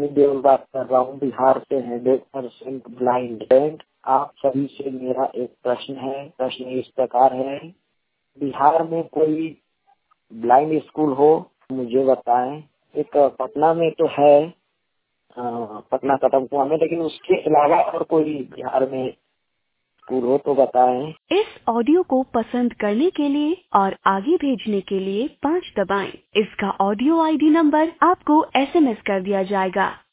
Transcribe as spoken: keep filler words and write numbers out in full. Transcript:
सनी देओल बात कर रहा हूँ, बिहार से हंड्रेड परसेंट ब्लाइंड। आप सभी से मेरा एक प्रश्न है। प्रश्न इस प्रकार है, बिहार में कोई ब्लाइंड स्कूल हो मुझे बताएं। एक पटना में तो है, पटना कदम कुआं में, लेकिन उसके अलावा और कोई बिहार में स्कूल हो तो बताएं। इस ऑडियो को पसंद करने के लिए और आगे भेजने के लिए पाँच दबाएं। इसका ऑडियो आईडी नंबर आपको एसएमएस कर दिया जाएगा।